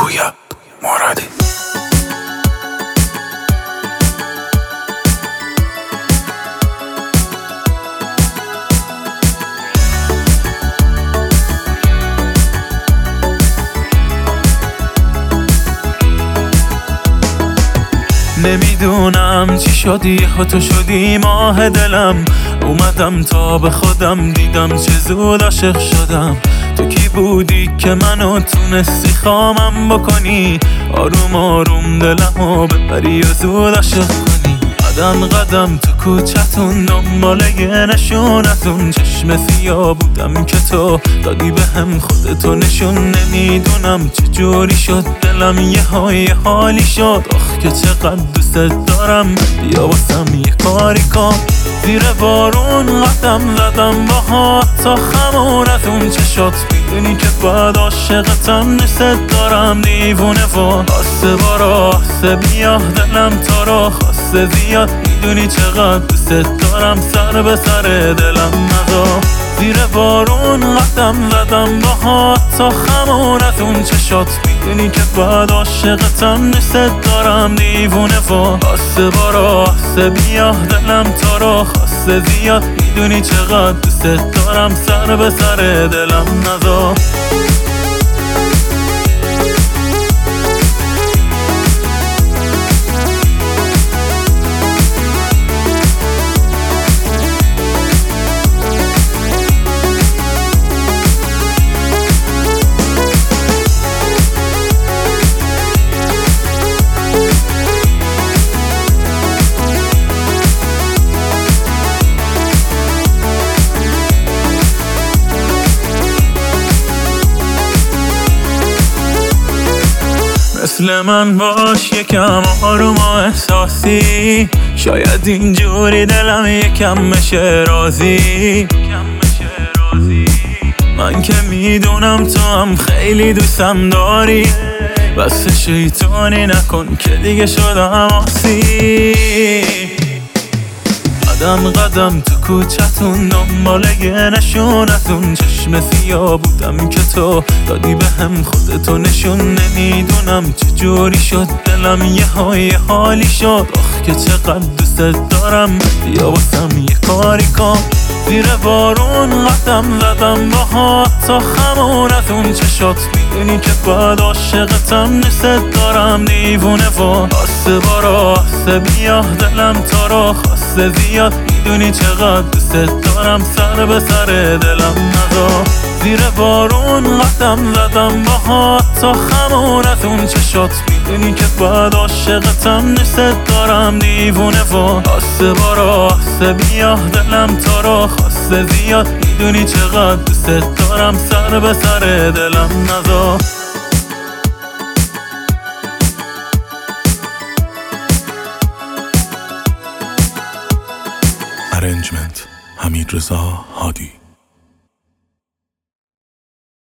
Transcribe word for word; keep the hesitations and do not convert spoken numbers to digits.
پویا مرادی. نمیدونم چی شدی ها تو شدی ماه دلم. اومدم تا به خودم دیدم چه زود عاشق شدم. تو کی بودی که منو تونستی خامم بکنی؟ آروم آروم دلمو ببری و زود عاشق کنی. قدم قدم تو کوچتون دنبال یه نشونتون، چشم سیاه بودم که تو دادی به هم خودتو نشون. نمیدونم چجوری شد دلم یه های حالی شد. آخ که چقدر دوست دارم، بیا واسم یه کاری کن. زیر بارون قدم زدم باهات تا خمونتون چشات، میدونی که باید عاشقتم دوست دارم دیوونه و آسه بارا آسه بیا دلم تا را خواسته زیاد. میدونی چقدر دوست دارم سر به سر دلم نزا. زیر بارون قدم زدم باهات تا خمونتون چشات، میدونی که باید عاشقتم دوست دارم دیوونه و آسه بارا آسه بیا دلم تا را خواسته زیاد. میدونی چقدر دوست دارم سر به سر دلم نزا. مثل من باش یکم آروم و احساسی، شاید اینجوری دلم یکم بشه راضی. من که میدونم تو هم خیلی دوستم داری، بس شیطانی نکن که دیگه شدم آسی. قدم قدم تو کوچتون دنبال یه نشونتون، چشم سیاه بودم که تو دادی به هم خودتو نشون. نمیدونم چجوری شد دلم یه های حالی شد. آخ که چقدر دوست دارم، بیا واسم یه کاری کن. زیر بارون قدم زدم باهات تا خمونتون چشات، میدونی که باید عاشقتم دوست دارم دیوونه و آسه بارا آسه بیا دلم تا را خواسته زیاد. میدونی چقدر دوست دارم سر به سر دلم نزا. زیر بارون قدم زدم باهات تا خمونتون چشات، میدونی که باید عاشقتم دوست دارم دیوونه و آسه بارا آسه بیا دلم تا را خواسته زیاد. میدونی چقدر دوست دارم سر به سر دلم نزا. ارنجمنت حمیدرضا هادی.